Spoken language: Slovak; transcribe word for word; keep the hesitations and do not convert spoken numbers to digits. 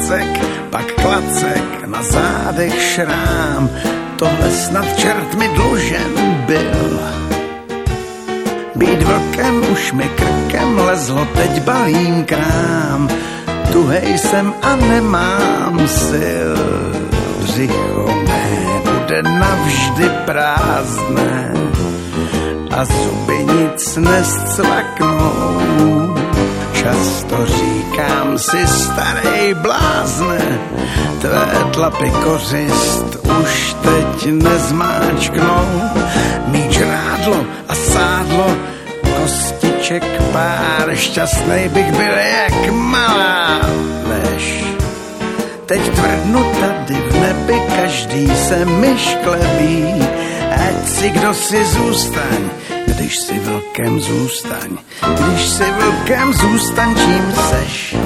klacek, pak klacek, na zádech šrám, tohle snad čert mi dlužen byl. Být vlkem už mi krkem lezlo, teď balím krám, tuhej jsem a nemám sil. Břicho mé bude navždy prázdné a zuby nic nescvaknou. Často říkám si, starej blázne, tvé tlapy kořist už teď nezmáčknou. Mít žrádlo a sádlo, kostiček pár, šťastnej bych byl jak malá veš. Teď tvrdnu tady v nebi, každý se myš klebí, ať si kdo si zůstaň, když si vlkem zůstaň, když si vlkem zůstaň, čím seš.